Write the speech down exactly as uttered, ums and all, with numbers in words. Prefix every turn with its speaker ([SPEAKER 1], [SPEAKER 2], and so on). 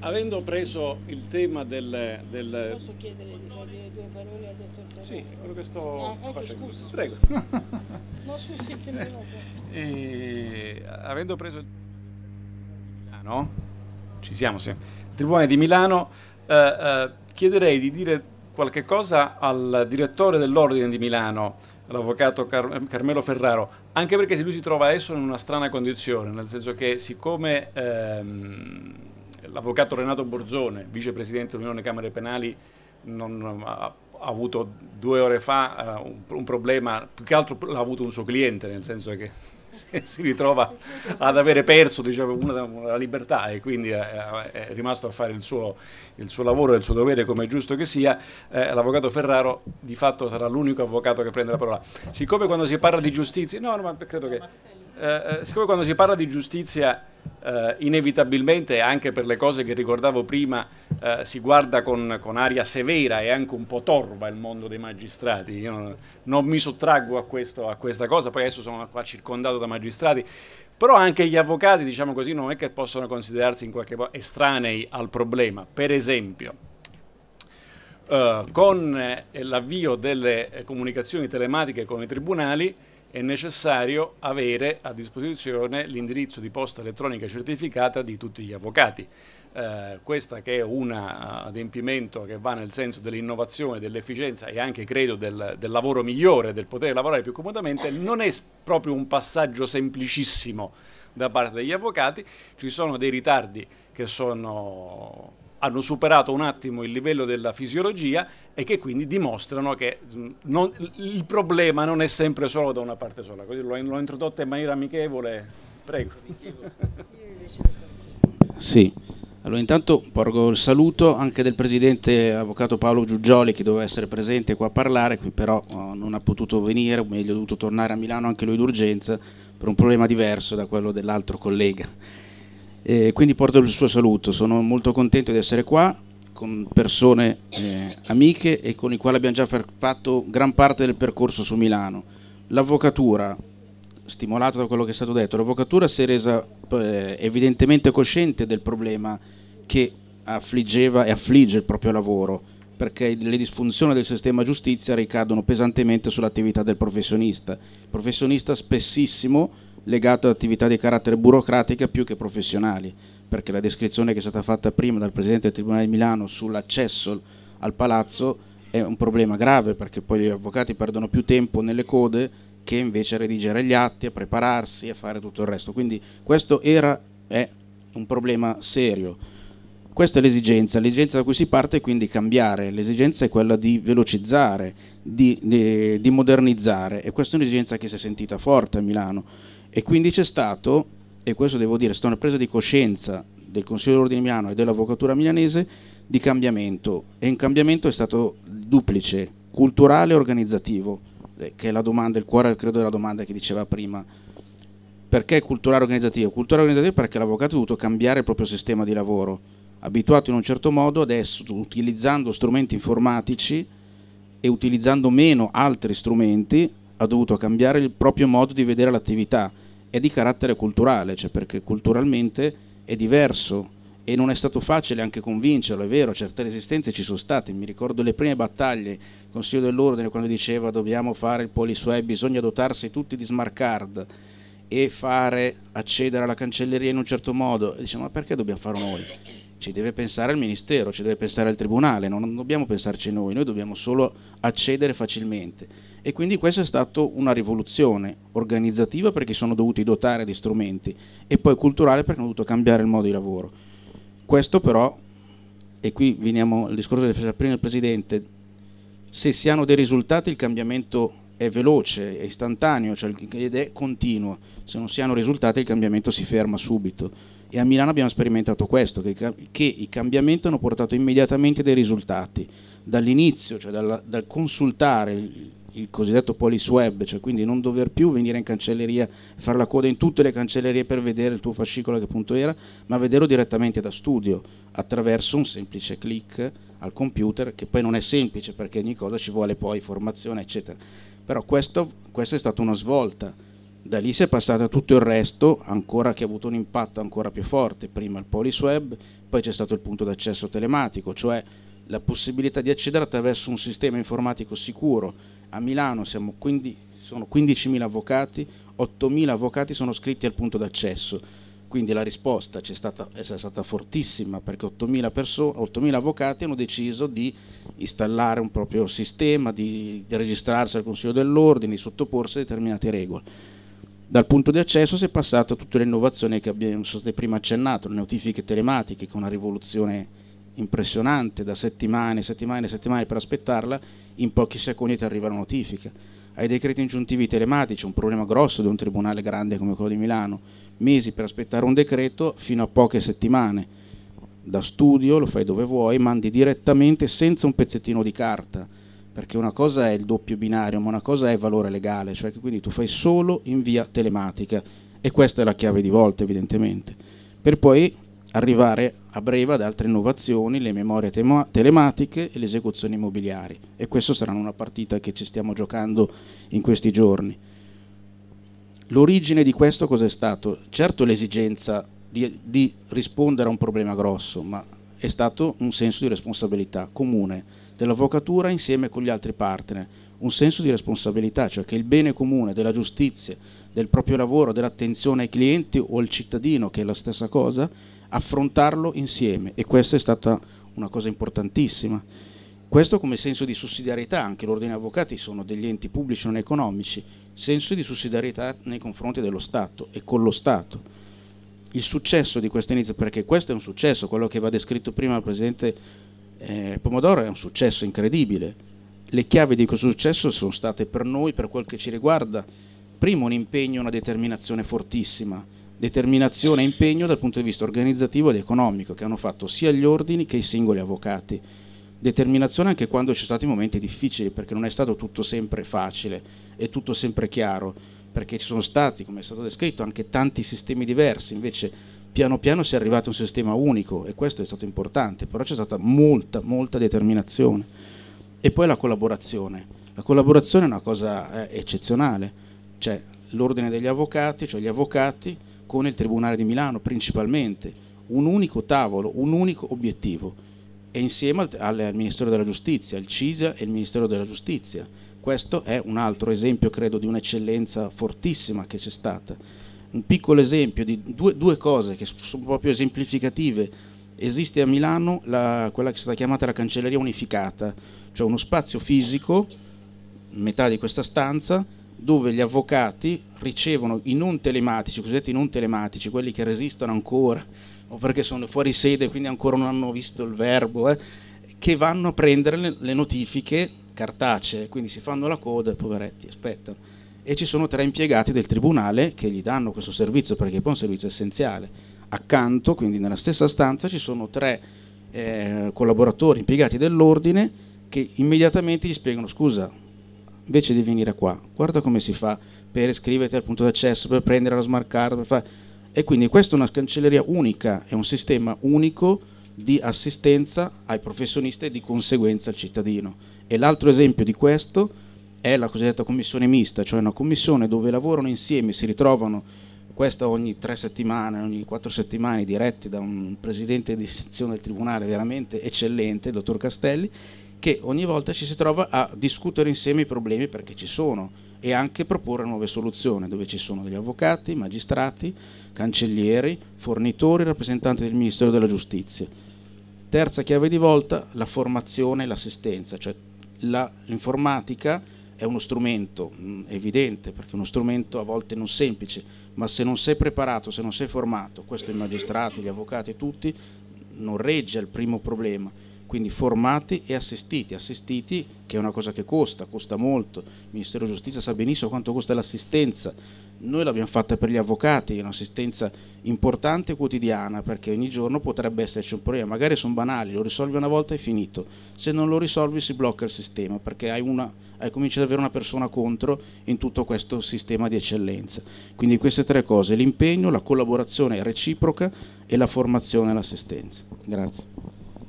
[SPEAKER 1] avendo preso il tema del, del...
[SPEAKER 2] Posso chiedere di fare due parole al dottor Ferraro?
[SPEAKER 1] Sì, è quello che sto
[SPEAKER 2] ah, ecco,
[SPEAKER 1] facendo.
[SPEAKER 2] Scusi,
[SPEAKER 1] Prego.
[SPEAKER 2] No, scusi, interrompo.
[SPEAKER 1] E, avendo preso il Milano, ci siamo, sì. Il Tribunale di Milano, eh, eh, chiederei di dire qualche cosa al direttore dell'Ordine di Milano, l'avvocato Car- Carmelo Ferraro, anche perché lui si trova adesso in una strana condizione, nel senso che siccome ehm, l'avvocato Renato Borzone, vicepresidente dell'Unione Camere Penali, non ha, ha avuto due ore fa uh, un, un problema, più che altro l'ha avuto un suo cliente, nel senso che si ritrova ad avere perso, diciamo, una, una libertà, e quindi è, è rimasto a fare il suo, il suo lavoro e il suo dovere come è giusto che sia. Eh, l'avvocato Ferraro di fatto sarà l'unico avvocato che prende la parola. Siccome quando si parla di giustizia, no, no ma credo che eh, siccome quando si parla di giustizia eh, inevitabilmente, anche per le cose che ricordavo prima, eh, si guarda con, con aria severa e anche un po' torva il mondo dei magistrati. Io non, non mi sottraggo a, questo, a questa cosa, poi adesso sono qua circondato da magistrati, però anche gli avvocati, diciamo così, non è che possono considerarsi in qualche modo estranei al problema. Per esempio, eh, con eh, l'avvio delle eh, comunicazioni telematiche con i tribunali è necessario avere a disposizione l'indirizzo di posta elettronica certificata di tutti gli avvocati. Eh, questa che è un adempimento che va nel senso dell'innovazione, dell'efficienza e anche credo del, del lavoro migliore, del poter lavorare più comodamente, non è proprio un passaggio semplicissimo da parte degli avvocati. Ci sono dei ritardi che sono, hanno superato un attimo il livello della fisiologia e che quindi dimostrano che non, il problema non è sempre solo da una parte sola. Così l'ho, l'ho introdotta in maniera amichevole. Prego.
[SPEAKER 3] Sì. Allora, intanto porgo il saluto anche del presidente avvocato Paolo Giugioli, che doveva essere presente qua a parlare, però oh, non ha potuto venire, o meglio, è dovuto tornare a Milano anche lui d'urgenza per un problema diverso da quello dell'altro collega. E quindi porto il suo saluto. Sono molto contento di essere qua con persone eh, amiche e con i quali abbiamo già fatto gran parte del percorso su Milano. L'avvocatura, stimolato da quello che è stato detto, l'avvocatura si è resa eh, evidentemente cosciente del problema che affliggeva e affligge il proprio lavoro, perché le disfunzioni del sistema giustizia ricadono pesantemente sull'attività del professionista. Il professionista spessissimo legato ad attività di carattere burocratica più che professionali, perché la descrizione che è stata fatta prima dal Presidente del Tribunale di Milano sull'accesso al palazzo è un problema grave, perché poi gli avvocati perdono più tempo nelle code che invece a redigere gli atti, a prepararsi, a fare tutto il resto. Quindi questo era, è un problema serio. Questa è l'esigenza, l'esigenza da cui si parte è quindi cambiare, l'esigenza è quella di velocizzare, di, di, di modernizzare, e questa è un'esigenza che si è sentita forte a Milano, e quindi c'è stato, e questo devo dire, è stata una presa di coscienza del Consiglio dell'Ordine di Milano e dell'Avvocatura milanese di cambiamento, e un cambiamento è stato duplice, culturale e organizzativo, che è la domanda, il cuore credo della domanda che diceva prima. Perché culturale organizzativo? Culturale organizzativo perché l'avvocato ha dovuto cambiare il proprio sistema di lavoro, abituato in un certo modo, adesso utilizzando strumenti informatici e utilizzando meno altri strumenti ha dovuto cambiare il proprio modo di vedere l'attività. È di carattere culturale, cioè perché culturalmente è diverso e non è stato facile anche convincerlo, è vero, certe resistenze ci sono state. Mi ricordo le prime battaglie, il Consiglio dell'Ordine quando diceva dobbiamo fare il police web, bisogna dotarsi tutti di smart card e fare accedere alla cancelleria in un certo modo, e diciamo ma perché dobbiamo farlo noi? Ci deve pensare il Ministero, ci deve pensare il Tribunale, non dobbiamo pensarci noi, noi dobbiamo solo accedere facilmente. E quindi questa è stata una rivoluzione organizzativa perché sono dovuti dotare di strumenti, e poi culturale perché hanno dovuto cambiare il modo di lavoro. Questo però, e qui veniamo al discorso che faceva prima il Presidente, se si hanno dei risultati il cambiamento è veloce, è istantaneo, cioè, ed è continuo. Se non si hanno risultati il cambiamento si ferma subito. E a Milano abbiamo sperimentato questo, che, che i cambiamenti hanno portato immediatamente dei risultati. Dall'inizio, cioè dal, dal consultare il, il cosiddetto police web, cioè quindi non dover più venire in cancelleria, fare la coda in tutte le cancellerie per vedere il tuo fascicolo a che punto era, ma vederlo direttamente da studio, attraverso un semplice click al computer, che poi non è semplice perché ogni cosa ci vuole poi formazione, eccetera. Però questo, questa è stata una svolta. Da lì si è passato a tutto il resto, ancora che ha avuto un impatto ancora più forte. Prima il PolisWeb, poi c'è stato il punto d'accesso telematico, cioè la possibilità di accedere attraverso un sistema informatico sicuro. A Milano siamo quindi, sono quindicimila avvocati, ottomila avvocati sono iscritti al punto d'accesso, quindi la risposta c'è stata, è stata fortissima, perché ottomila, perso- ottomila avvocati hanno deciso di installare un proprio sistema, di, di registrarsi al Consiglio dell'Ordine, di sottoporsi a determinate regole. Dal punto di accesso si è passato a tutte le innovazioni che abbiamo sono state prima accennato, le notifiche telematiche, che è una rivoluzione impressionante, da settimane, settimane, settimane per aspettarla, in pochi secondi ti arriva la notifica. Ai decreti ingiuntivi telematici, un problema grosso di un tribunale grande come quello di Milano, mesi per aspettare un decreto fino a poche settimane. Da studio, lo fai dove vuoi, mandi direttamente senza un pezzettino di carta, perché una cosa è il doppio binario, ma una cosa è il valore legale, cioè che quindi tu fai solo in via telematica, e questa è la chiave di volta evidentemente, per poi arrivare a breve ad altre innovazioni, le memorie tema- telematiche e le esecuzioni immobiliari, e questo sarà una partita che ci stiamo giocando in questi giorni. L'origine di questo cos'è stato? Certo l'esigenza di, di rispondere a un problema grosso, ma è stato un senso di responsabilità comune dell'avvocatura insieme con gli altri partner, un senso di responsabilità, cioè che il bene comune della giustizia, del proprio lavoro, dell'attenzione ai clienti o al cittadino, che è la stessa cosa, affrontarlo insieme, e questa è stata una cosa importantissima. Questo come senso di sussidiarietà, anche l'Ordine Avvocati sono degli enti pubblici non economici, senso di sussidiarietà nei confronti dello Stato e con lo Stato. Il successo di questo inizio, perché questo è un successo, quello che va descritto prima dal Presidente eh, Pomodoro è un successo incredibile. Le chiavi di questo successo sono state per noi, per quel che ci riguarda, primo un impegno, una determinazione fortissima, determinazione e impegno dal punto di vista organizzativo ed economico, che hanno fatto sia gli ordini che i singoli avvocati. Determinazione anche quando ci sono stati momenti difficili, perché non è stato tutto sempre facile e tutto sempre chiaro, perché ci sono stati, come è stato descritto, anche tanti sistemi diversi. Invece piano piano si è arrivato a un sistema unico, e questo è stato importante, però c'è stata molta, molta determinazione. E poi la collaborazione. La collaborazione è una cosa eh, eccezionale, cioè l'ordine degli avvocati, cioè gli avvocati con il Tribunale di Milano principalmente, un unico tavolo, un unico obiettivo, e insieme al, al, al Ministero della Giustizia, il CISIA e il Ministero della Giustizia. Questo è un altro esempio, credo, di un'eccellenza fortissima che c'è stata. Un piccolo esempio di due, due cose che sono proprio esemplificative. Esiste a Milano la, quella che è stata chiamata la cancelleria unificata, cioè uno spazio fisico, metà di questa stanza, dove gli avvocati ricevono i non telematici, i cosiddetti non telematici, quelli che resistono ancora, o perché sono fuori sede, quindi ancora non hanno visto il verbo, eh, che vanno a prendere le, le notifiche cartacee, quindi si fanno la coda, poveretti, aspettano. E ci sono tre impiegati del tribunale che gli danno questo servizio, perché poi è un servizio essenziale. Accanto, quindi nella stessa stanza, ci sono tre eh, collaboratori impiegati dell'ordine che immediatamente gli spiegano: scusa, invece di venire qua, guarda come si fa per iscriverti al punto d'accesso, per prendere la smart card, per fare... E quindi questa è una cancelleria unica, è un sistema unico di assistenza ai professionisti e di conseguenza al cittadino. E l'altro esempio di questo è la cosiddetta commissione mista, cioè una commissione dove lavorano insieme, si ritrovano, questa ogni tre settimane, ogni quattro settimane, diretti da un presidente di sezione del tribunale veramente eccellente, il dottor Castelli, che ogni volta ci si trova a discutere insieme i problemi, perché ci sono, e anche proporre nuove soluzioni, dove ci sono degli avvocati, magistrati, cancellieri, fornitori, rappresentanti del Ministero della Giustizia. Terza chiave di volta, la formazione e l'assistenza, cioè la, l'informatica è uno strumento mh, evidente, perché è uno strumento a volte non semplice, ma se non sei preparato, se non sei formato, questo i magistrati, gli avvocati, tutti, non regge al primo problema. Quindi formati e assistiti, assistiti che è una cosa che costa, costa molto. Il Ministero della Giustizia sa benissimo quanto costa l'assistenza. Noi l'abbiamo fatta per gli avvocati, è un'assistenza importante e quotidiana, perché ogni giorno potrebbe esserci un problema, magari sono banali, lo risolvi una volta e è finito. Se non lo risolvi si blocca il sistema, perché hai una, hai cominci ad avere una persona contro in tutto questo sistema di eccellenza. Quindi queste tre cose: l'impegno, la collaborazione reciproca e la formazione e l'assistenza. Grazie.